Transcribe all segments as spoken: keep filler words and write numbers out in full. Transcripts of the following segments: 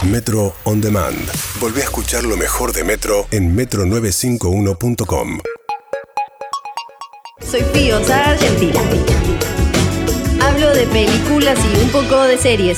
Metro On Demand. Volvé a escuchar lo mejor de Metro en metro novecientos cincuenta y uno punto com. Soy Pío, soy argentina. Hablo de películas y un poco de series.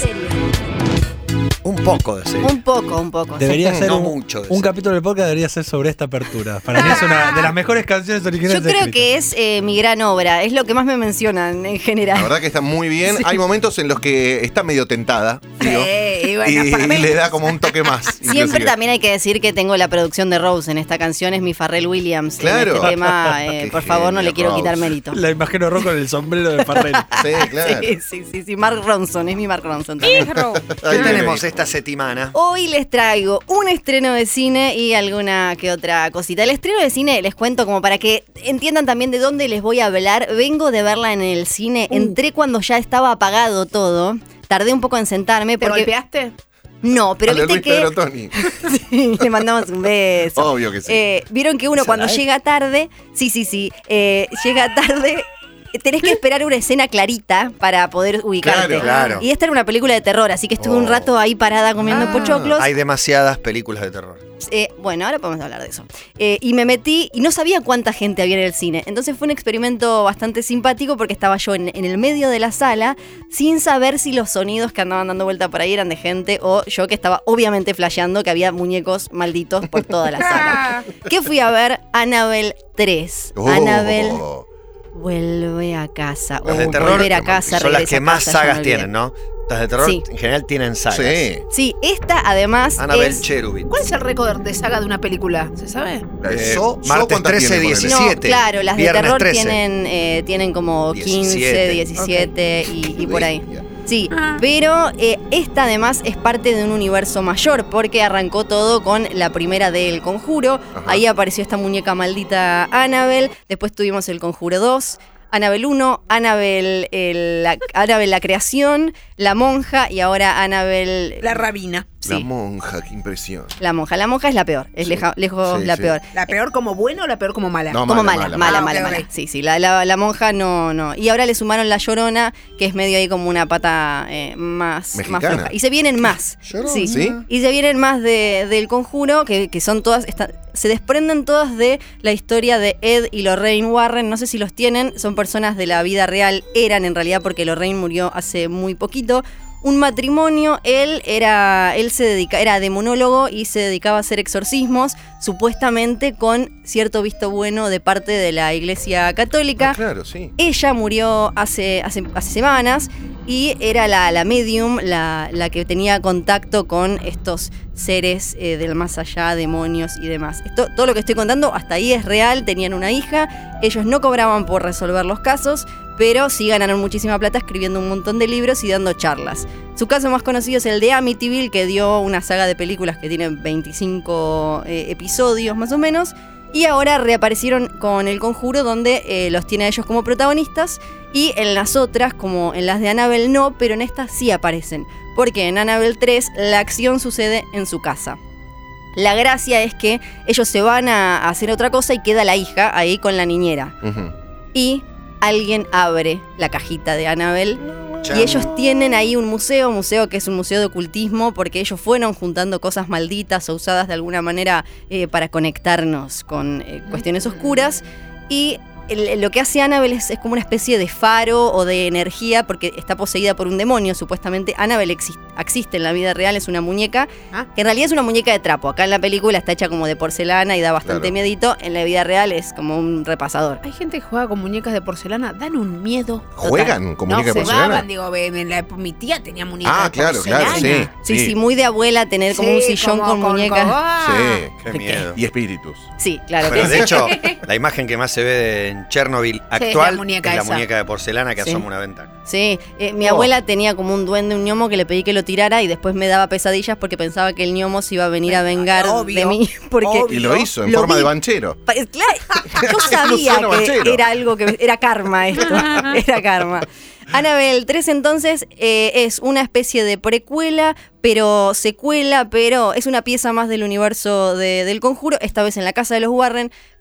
Un poco de serie. Un poco, un poco. Debería sí. ser no un, mucho de un serie. capítulo del podcast debería ser sobre esta apertura. Para mí es una de las mejores canciones originales. Yo creo escritas. que es eh, mi gran obra, es lo que más me mencionan en general. La verdad que está muy bien. Sí. Hay momentos en los que está medio tentada, Pío, Eh, y bueno, y, para mí- y le da como un toque más. Siempre inclusive. también hay que decir que tengo la producción de Rose en esta canción, es mi Pharrell Williams. Claro. En este tema, eh, Qué por favor, no genio, le quiero Rose. quitar mérito. La imagino rojo con el sombrero de Pharrell. Sí, claro. Sí, sí, sí, sí, Mark Ronson, es mi Mark Ronson también. Ahí ¿Qué viene tenemos ahí. esta semana? Hoy les traigo un estreno de cine y alguna que otra cosita. El estreno de cine les cuento como para que entiendan también de dónde les voy a hablar. Vengo de verla en el cine, entré cuando ya estaba apagado todo. Tardé un poco en sentarme ¿Te porque... golpeaste? No, pero A la viste Luis que... Pedro Toni. Sí, le mandamos un beso. Obvio que sí. Eh, Vieron que uno ¿Esa cuando live? llega tarde, sí, sí, sí, eh, llega tarde, tenés que esperar una escena clarita para poder ubicarte. Claro, claro. Y esta era una película de terror, así que estuve un Oh. rato ahí parada comiendo Ah. pochoclos. Hay demasiadas películas de terror. Eh, bueno, ahora podemos hablar de eso. Eh, y me metí y no sabía cuánta gente había en el cine. Entonces fue un experimento bastante simpático porque estaba yo en, en el medio de la sala sin saber si los sonidos que andaban dando vuelta por ahí eran de gente o yo que estaba obviamente flasheando que había muñecos malditos por toda la sala. ¿Qué fui a ver? Annabelle tres. Oh. Annabelle vuelve a casa. Las o de terror volver a casa, son las regresa que a más casa, ya sagas me olvidé. tienen, ¿no? Las de terror Sí. en general tienen sagas. Sí. Sí, esta además Annabelle es... Cherubin. ¿Cuál es el récord de saga de una película? ¿Se sabe? La de Eh, So- So, martes ¿cuántas trece, tiene, ponele? diecisiete. No, claro, las de Viernes terror trece. tienen, eh, tienen como quince, diecisiete. diecisiete y, y por ahí. Ya. Sí, Ah. pero eh, esta además es parte de un universo mayor porque arrancó todo con la primera del Conjuro. Ajá. Ahí apareció esta muñeca maldita Annabelle. Después tuvimos el Conjuro dos. Annabelle uno, Annabelle, el- la, Annabelle la creación, la monja y ahora Annabelle... La rabina. La sí, monja, qué impresión. la monja. La monja es la peor, es Sí. leja- lejos Sí, la sí. peor. ¿La peor como buena o la peor como mala? No, Como mala, mala, mala, mala. mala, Ah, mala. ok, ok. Sí, sí, la, la, la monja no, no. Y ahora le sumaron la Llorona, que es medio ahí como una pata eh, más, más Mexicana. floja. Y se vienen más. Llorona. Sí. ¿Sí? Y se vienen más de, del Conjuro, que, que son todas, esta- se desprenden todas de la historia de Ed y Lorraine Warren. No sé si los tienen, son personas de la vida real, eran en realidad porque Lorraine murió hace muy poquito. Un matrimonio, él era, él se dedica, era demonólogo y se dedicaba a hacer exorcismos, supuestamente con cierto visto bueno de parte de la Iglesia Católica. Ah, claro, sí. Ella murió hace, hace, hace semanas y era la, la medium, la, la que tenía contacto con estos seres eh, del más allá, demonios y demás. Esto, todo lo que estoy contando hasta ahí es real, tenían una hija, ellos no cobraban por resolver los casos, pero sí ganaron muchísima plata escribiendo un montón de libros y dando charlas. Su caso más conocido es el de Amityville, que dio una saga de películas que tiene veinticinco eh, episodios más o menos. Y ahora reaparecieron con El Conjuro, donde eh, los tiene a ellos como protagonistas. Y en las otras, como en las de Annabelle no, pero en estas sí aparecen. Porque en Annabelle tres la acción sucede en su casa. La gracia es que ellos se van a hacer otra cosa y queda la hija ahí con la niñera. Ujú. Y alguien abre la cajita de Annabelle. Chan. Y ellos tienen ahí un museo, un museo que es un museo de ocultismo, porque ellos fueron juntando cosas malditas o usadas de alguna manera eh, para conectarnos con eh, cuestiones oscuras. Y el- lo que hace Annabelle es, es como una especie de faro o de energía, porque está poseída por un demonio, supuestamente. Annabelle exi- existe en la vida real, es una muñeca, Ah. que en realidad es una muñeca de trapo. Acá en la película está hecha como de porcelana y da bastante Claro. miedito. En la vida real es como un repasador. Hay gente que juega con muñecas de porcelana, dan un miedo. ¿Juegan con No muñeca de porcelana? jugaban, digo, en en la, mi tía tenía muñecas Ah, de claro, porcelana. claro, sí. Sí, sí, muy de abuela tener como Sí, un sillón como con, muñecas. ah. Sí. Qué miedo. Y espíritus. Sí, claro Pero que de sí. hecho, la imagen que más se ve de- en Chernobyl Sí, actual la muñeca es la esa. muñeca de porcelana que Sí. asoma una ventana. Sí, eh, mi Oh. abuela tenía como un duende, un gnomo que le pedí que lo tirara y después me daba pesadillas porque pensaba que el gnomo se iba a venir a vengar Obvio, de mí. Porque obvio. Y lo hizo en Lo forma vi. de banchero. Pa- Claro, yo sabía Luciano que Banchero. era algo que era karma esto, era karma. Annabelle tres entonces eh, es una especie de precuela, pero secuela, pero es una pieza más del universo de- del Conjuro, esta vez en la casa de los Warren,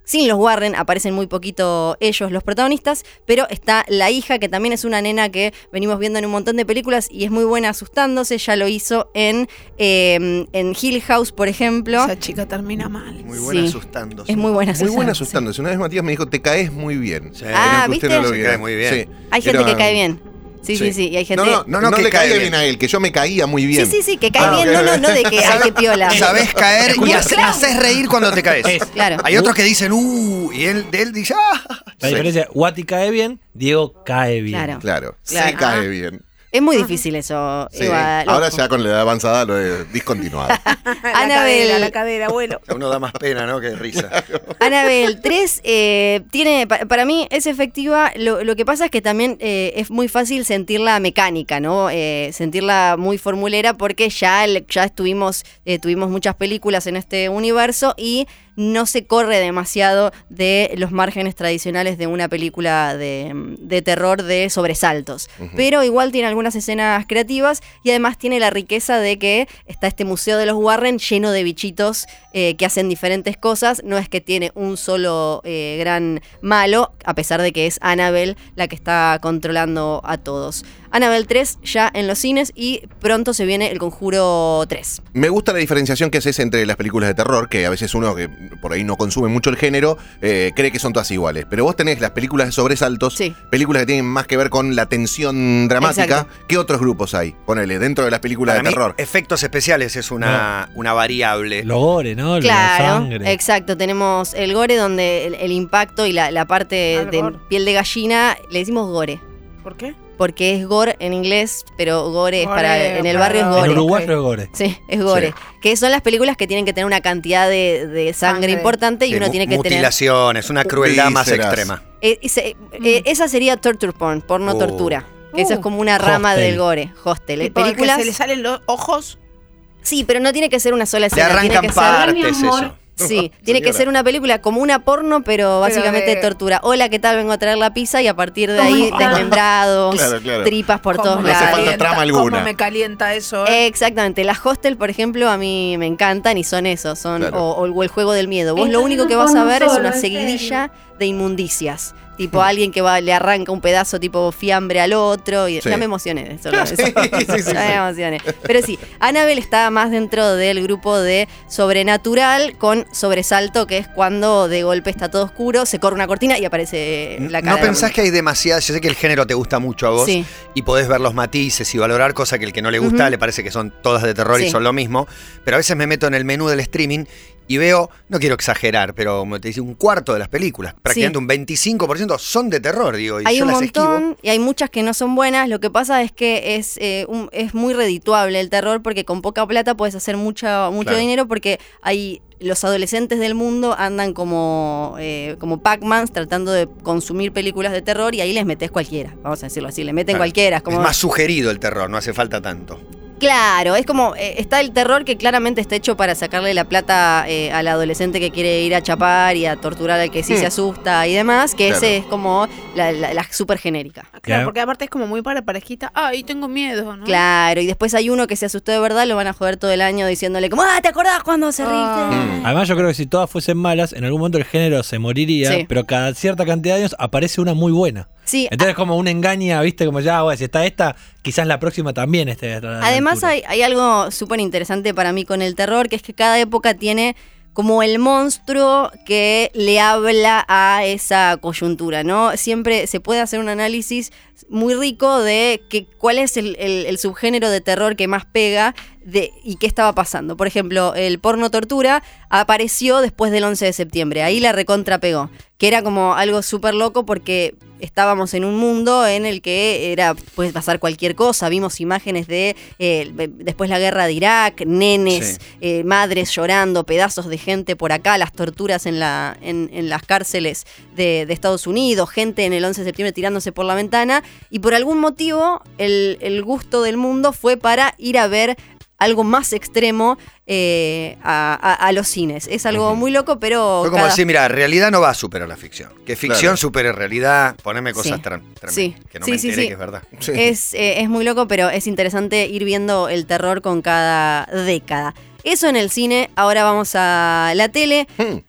sin los Warren, aparecen muy poquito ellos, los protagonistas, pero está la hija, que también es una nena que venimos viendo en un montón de películas y es muy buena asustándose, ya lo hizo en, eh, en Hill House, por ejemplo. Esa chica termina mal. Muy buena Sí. asustándose. Es muy buena Muy asustándose. buena asustándose. Una vez Matías me dijo, te caes muy bien. Sí. Ah, Creo que usted ¿viste? no lo Se viera. cae muy bien. Sí. Hay gente Era- que cae bien. Sí, sí, sí, y hay gente... No, no, no, No, no, no que le caía cae bien bien. a él, que yo me caía muy bien. Sí, sí, sí, que cae Ah, bien, ok. no, no, no de que hay que piola. Sabés caer y hace- haces reír cuando te caes. Es. Claro. Hay otros que dicen, uh, y él, de él dice, ah. La Sí. diferencia, Wati cae bien, Diego cae bien. Claro. Claro, Claro. se cae bien. Es muy difícil eso, Sí. Eva, Ahora loco. ya con la edad avanzada lo he discontinuado. La Annabelle. cadera, la cadera, bueno. A uno da más pena, ¿no? Que risa. Annabelle tres eh, tiene, pa- para mí es efectiva, lo, lo que pasa es que también eh, es muy fácil sentirla mecánica, ¿no? Eh, sentirla muy formulera porque ya, el- ya estuvimos, eh, tuvimos muchas películas en este universo y no se corre demasiado de los márgenes tradicionales de una película de, de terror de sobresaltos. Pero igual tiene algunas escenas creativas y además tiene la riqueza de que está este museo de los Warren lleno de bichitos eh, que hacen diferentes cosas. No es que tiene un solo eh, gran malo, a pesar de que es Annabelle la que está controlando a todos. Annabelle tres ya en los cines y pronto se viene El Conjuro tres. Me gusta la diferenciación que haces entre las películas de terror, que a veces uno que por ahí no consume mucho el género, eh, cree que son todas iguales. Pero vos tenés las películas de sobresaltos, Sí. películas que tienen más que ver con la tensión dramática. Exacto. ¿Qué otros grupos hay? Ponele, dentro de las películas Para de mí, terror. efectos especiales es una, una variable. Lo gore, ¿no? La Claro, sangre. exacto. Tenemos el gore donde el, el impacto y la, la parte Al de gore. piel de gallina le decimos gore. ¿Por qué? Porque es gore en inglés, pero gore es Gore para. En el para- barrio es En gore. uruguayo ok. es gore. Sí, es gore. Sí. Que son las películas que tienen que tener una cantidad de, de sangre, Sangre. importante y De uno mu- tiene que tener. mutilaciones, una crueldad más Vísceras. extrema. Eh, ese- eh, esa sería torture porn, porno Oh. tortura. Que eso Uh. es como una rama Hostel. del gore. Hostel. Eh, Tipo, que Películas. se le salen los ojos. Sí, pero no tiene que ser una sola Le escena. tiene arrancan que ser. partes eso. Sí, tiene que Señora. ser una película como una porno, pero básicamente de- tortura. Hola, ¿qué tal? Vengo a traer la pizza y a partir de ahí desmembrados, Claro, claro. tripas por ¿Cómo todos me No hace lados. falta calienta- trama alguna. ¿Cómo me calienta eso? eh? Exactamente, las hostel, por ejemplo, a mí me encantan y son eso, son Claro. o, o el juego del miedo. Vos lo único que vas a ver es una seguidilla de inmundicias. Tipo alguien que va, le arranca un pedazo tipo fiambre al otro. Y Sí. ya me emocioné de eso. de Sí, eso. sí, sí, Ya me sí. emocioné. Pero sí, Annabelle está más dentro del grupo de sobrenatural con sobresalto, que es cuando de golpe está todo oscuro, se corre una cortina y aparece la cara. ¿No de pensás una- que hay demasiadas? Yo sé que el género te gusta mucho a vos Sí. y podés ver los matices y valorar, cosa que el que no le gusta Ujú. le parece que son todas de terror Sí. y son lo mismo. Pero a veces me meto en el menú del streaming y veo, no quiero exagerar, pero como te dice, un cuarto de las películas, prácticamente un veinticinco por ciento son de terror, digo, y Hay yo un las esquivo. montón y hay muchas que no son buenas. Lo que pasa es que es, eh, un- es muy redituable el terror porque con poca plata puedes hacer mucho, mucho Claro. dinero porque hay los adolescentes del mundo andan como, eh, como Pac-Man tratando de consumir películas de terror y ahí les metes cualquiera, vamos a decirlo así, le meten Claro. cualquiera. Es como, Es más sugerido el terror, no hace falta tanto. Claro, es como, eh, está el terror que claramente está hecho para sacarle la plata eh, al adolescente que quiere ir a chapar y a torturar al que sí Hmm. se asusta y demás, que Claro. ese es como la, la, la súper genérica. Claro, Claro. porque aparte es como muy para parejita. Ay, tengo miedo, ¿no? Claro, y después hay uno que se asustó de verdad, lo van a joder todo el año diciéndole como, ah, ¿te acordás cuando se reíste? Ah. Mm. Además, yo creo que si todas fuesen malas, en algún momento el género se moriría, Sí. pero cada cierta cantidad de años aparece una muy buena. Sí, Entonces es como un engaña, ¿viste? Como ya, bueno, si está esta, quizás la próxima también esté. a la además altura. hay, hay algo súper interesante para mí con el terror, que es que cada época tiene como el monstruo que le habla a esa coyuntura, ¿no? Siempre se puede hacer un análisis muy rico de que, cuál es el, el- el subgénero de terror que más pega de, y qué estaba pasando. Por ejemplo, el porno tortura apareció después del once de septiembre, ahí la recontra pegó, que era como algo súper loco porque estábamos en un mundo en el que era puede pasar cualquier cosa. Vimos imágenes de eh, después la guerra de Irak, nenes, Sí. eh, madres llorando, pedazos de gente por acá, las torturas en, la, en, en las cárceles de, de Estados Unidos, gente en el once de septiembre tirándose por la ventana. Y por algún motivo el, el gusto del mundo fue para ir a ver algo más extremo eh, a, a- a los cines. Es algo Ujú. muy loco, pero... Fue como cada- decir, mira, realidad no va a superar la ficción. Que ficción Claro. supere realidad, poneme cosas Sí. tran- tremendas. Sí. Que no Sí, me sí, enteré sí. que es verdad. Sí. Es, eh, es muy loco, pero es interesante ir viendo el terror con cada década. Eso en el cine, ahora vamos a la tele. Mm.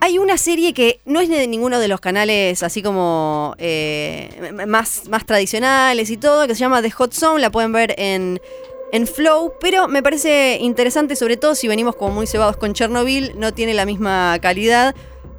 Hay una serie que no es de ninguno de los canales así como eh, más, más tradicionales y todo, que se llama The Hot Zone, la pueden ver en, en Flow, pero me parece interesante, sobre todo si venimos como muy cebados con Chernobyl, no tiene la misma calidad,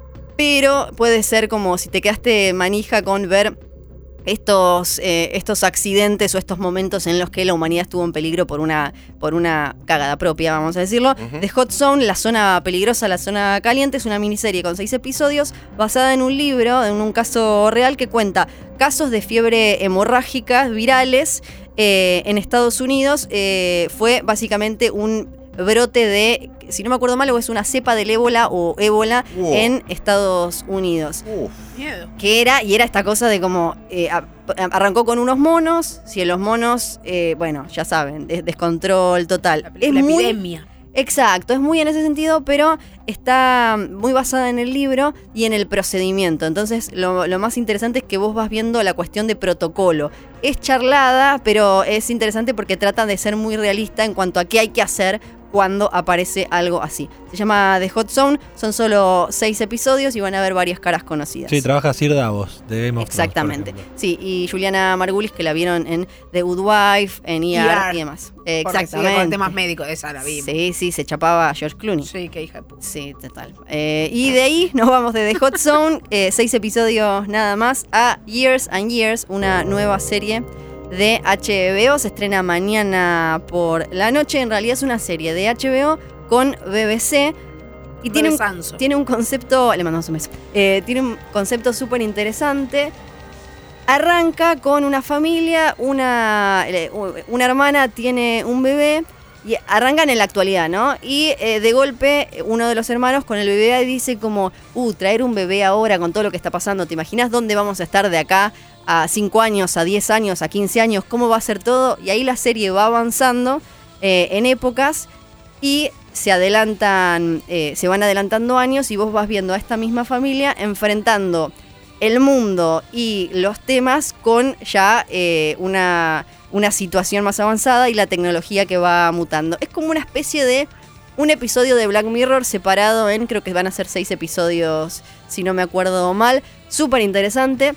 pero puede ser como si te quedaste manija con ver estos, eh, estos accidentes o estos momentos en los que la humanidad estuvo en peligro por una, por una cagada propia, vamos a decirlo. Uh-huh. The Hot Zone, la zona peligrosa, la zona caliente, es una miniserie con seis episodios basada en un libro, en un caso real que cuenta casos de fiebre hemorrágicas virales eh, en Estados Unidos. Eh, fue básicamente un brote de, si no me acuerdo mal, o es una cepa del ébola o ébola wow. en Estados Unidos. Uf. Miedo. Que era, y era esta cosa de como, eh, a, arrancó con unos monos, si en los monos, eh, bueno, ya saben, des- descontrol total. La, es la muy, epidemia. Exacto, es muy en ese sentido, pero está muy basada en el libro y en el procedimiento. Entonces, lo, lo más interesante es que vos vas viendo la cuestión de protocolo. Es charlada, pero es interesante porque trata de ser muy realista en cuanto a qué hay que hacer cuando aparece algo así. Se llama The Hot Zone, son solo seis episodios y van a ver varias caras conocidas. Sí, trabaja Sir Davos, de Game of Thrones, exactamente. Sí, y Juliana Margulis, que la vieron en The Good Wife, en E R, E R. y demás. Eh, exactamente. Con temas médicos, esa la vimos. Sí, sí, se chapaba a George Clooney. Sí, qué hija de puta. Sí, total. Eh, y de ahí nos vamos de The Hot Zone, eh, seis episodios nada más, a Years and Years, una nueva serie de H B O. Se estrena mañana por la noche. En realidad es una serie de H B O con B B C. Y tiene un, tiene un concepto. Le mandamos un beso. Eh, tiene un concepto súper interesante. Arranca con una familia. Una, una hermana tiene un bebé. Y arrancan en la actualidad, ¿no? Y eh, de golpe uno de los hermanos con el bebé dice como, uh, traer un bebé ahora con todo lo que está pasando, ¿te imaginas dónde vamos a estar de acá a cinco años, a diez años, a quince años? ¿Cómo va a ser todo? Y ahí la serie va avanzando eh, en épocas y se adelantan, eh, se van adelantando años y vos vas viendo a esta misma familia enfrentando el mundo y los temas con ya eh, una... una situación más avanzada y la tecnología que va mutando. Es como una especie de un episodio de Black Mirror separado en, creo que van a ser seis episodios, si no me acuerdo mal. Súper interesante.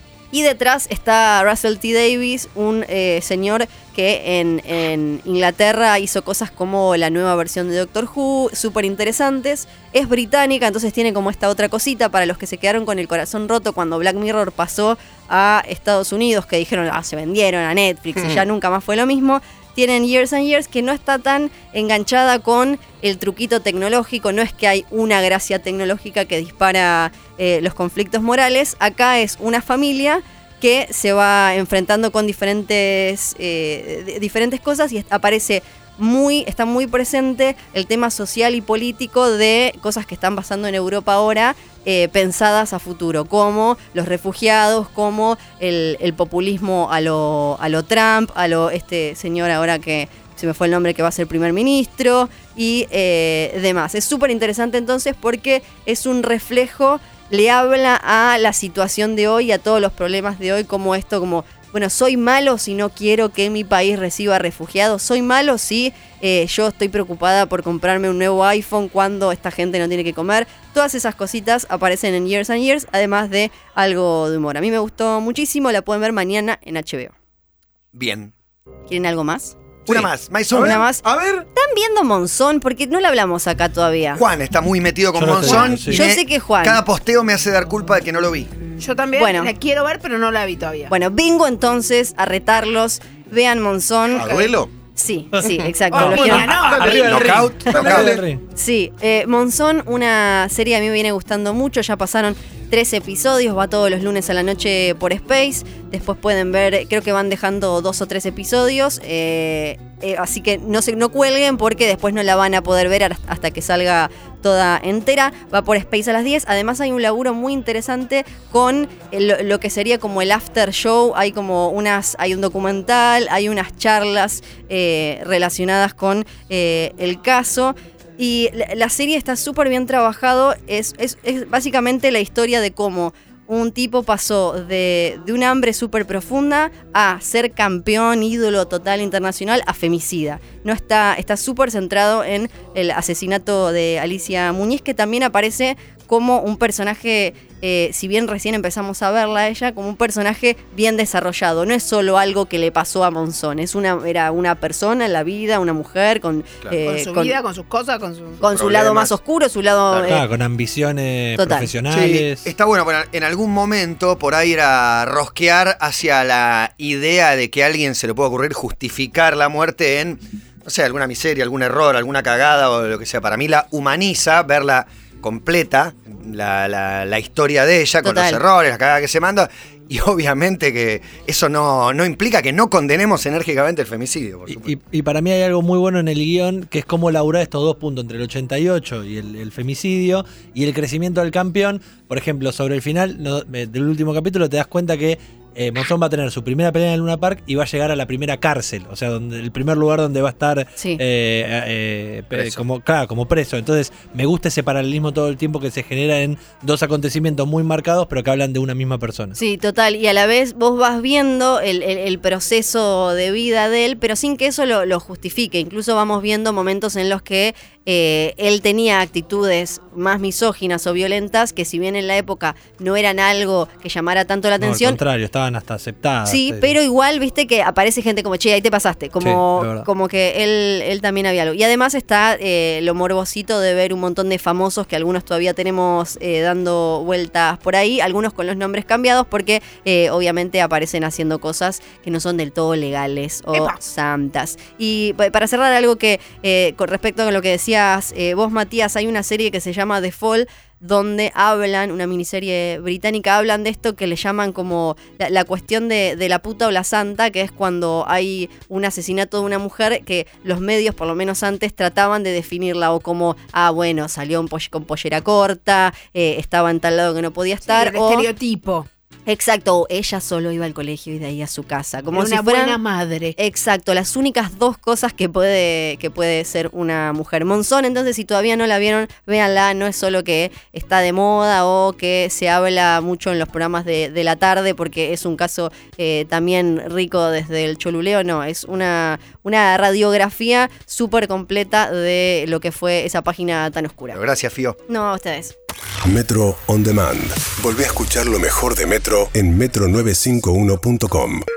Y detrás está Russell T. Davies, un eh, señor que en, en Inglaterra hizo cosas como la nueva versión de Doctor Who, súper interesantes. Es británica, entonces tiene como esta otra cosita para los que se quedaron con el corazón roto cuando Black Mirror pasó a Estados Unidos, que dijeron, ah, se vendieron a Netflix y ya nunca más fue lo mismo. Tienen Years and Years, que no está tan enganchada con el truquito tecnológico. No es que hay una gracia tecnológica que dispara eh, los conflictos morales. Acá es una familia que se va enfrentando con diferentes, eh, diferentes cosas y aparece muy, está muy presente el tema social y político de cosas que están pasando en Europa ahora, eh, pensadas a futuro, como los refugiados, como el, el populismo a lo, a lo Trump, a lo este señor ahora que se me fue el nombre, que va a ser primer ministro y eh, demás. Es súper interesante entonces porque es un reflejo, le habla a la situación de hoy, a todos los problemas de hoy, como esto, como, bueno, soy malo si no quiero que mi país reciba refugiados, soy malo si eh, yo estoy preocupada por comprarme un nuevo iPhone cuando esta gente no tiene que comer. Todas esas cositas aparecen en Years and Years, además de algo de humor. A mí me gustó muchísimo, la pueden ver mañana en H B O. Bien. ¿Quieren algo más? Una más, Maison. Una más. A ver. ¿Están viendo Monzón? Porque no la hablamos acá todavía. Juan está muy metido con Yo no Monzón. estoy, sí. y Yo me- sé que Juan. Cada posteo me hace dar culpa de que no lo vi. Yo también Bueno. la quiero ver, pero no la vi todavía. Bueno, vengo entonces a retarlos. Vean Monzón. ¿A duelo? Sí, sí, exacto. Oh, Lo Julia, quiero- no. Arriba del ring. Knockout, Arriba knockout. del ring. Sí, eh, Monzón, una serie que a mí me viene gustando mucho. Ya pasaron tres episodios, va todos los lunes a la noche por Space. Después pueden ver, creo que van dejando dos o tres episodios. Eh, eh, así que no se, no cuelguen porque después no la van a poder ver hasta que salga toda entera. Va por Space a las diez. Además hay un laburo muy interesante con el- lo que sería como el after show. Hay como unas, hay un documental, hay unas charlas eh, relacionadas con eh, el caso. Y la, la serie está súper bien trabajado. Es, es, es básicamente la historia de cómo un tipo pasó de, de un hambre súper profunda a ser campeón, ídolo total internacional, a femicida. No está está súper centrado en el asesinato de Alicia Muñiz, que también aparece como un personaje, eh, si bien recién empezamos a verla a ella, como un personaje bien desarrollado. No es solo algo que le pasó a Monzón, es una, era una persona en la vida, una mujer con, Claro. eh, Con su con, vida, con sus cosas, con su... con su problemas. lado más oscuro, su lado... Claro. eh, Claro, con ambiciones Total. profesionales. Sí, está bueno, pero en algún momento por ahí era rosquear hacia la idea de que a alguien se le puede ocurrir justificar la muerte en, no sé, alguna miseria, algún error, alguna cagada o lo que sea. Para mí la humaniza, verla completa, la, la, la historia de ella, con Total. los errores, la cagada que se manda. Y obviamente que eso no, no implica que no condenemos enérgicamente el femicidio, por Y, supuesto. y- y para mí hay algo muy bueno en el guión, que es cómo laburar estos dos puntos, entre el ochenta y ocho y el, el femicidio, y el crecimiento del campeón. Por ejemplo, sobre el final no, eh, del último capítulo te das cuenta que eh, Monzón va a tener su primera pelea en el Luna Park y va a llegar a la primera cárcel, o sea, donde, el primer lugar donde va a estar Sí. eh, eh, pe- Preso. como, claro, como preso. Entonces me gusta ese paralelismo todo el tiempo que se genera en dos acontecimientos muy marcados, pero que hablan de una misma persona. Sí, total. Y a la vez vos vas viendo el, el- el proceso de vida de él, pero sin que eso lo, lo justifique. Incluso vamos viendo momentos en los que eh, él tenía actitudes más misóginas o violentas, que si bien en la época no eran algo que llamara tanto la No, al atención, contrario, estaban hasta aceptadas. sí, Eh, pero igual, viste que aparece gente como, che, ahí te pasaste, como, Sí, es verdad. como que él, él también había algo. Y además está eh, lo morbosito de ver un montón de famosos que algunos todavía tenemos eh, dando vueltas por ahí, algunos con los nombres cambiados porque eh, obviamente aparecen haciendo cosas que no son del todo legales o Epa. santas. Y pa- para cerrar algo que eh, con respecto a lo que decías eh, vos, Matías, hay una serie que se llama The Fall, donde hablan, una miniserie británica, hablan de esto que le llaman como la, la cuestión de, de la puta o la santa, que es cuando hay un asesinato de una mujer que los medios, por lo menos antes, trataban de definirla o como, ah, bueno, salió un poll- con pollera corta, eh, estaba en tal lado que no podía estar, Sí, el o... estereotipo. Exacto, o ella solo iba al colegio y de ahí a su casa, como Era si una fueran... buena madre. Exacto, las únicas dos cosas que puede, que puede ser una mujer. Monzón, entonces, si todavía no la vieron, véanla, no es solo que está de moda o que se habla mucho en los programas de, de la tarde, porque es un caso eh, también rico desde el choluleo, no, es una, una radiografía súper completa de lo que fue esa página tan oscura. Pero gracias, Fío. No, a ustedes. Metro On Demand. Volvé a escuchar lo mejor de Metro en metro novecientos cincuenta y uno punto com.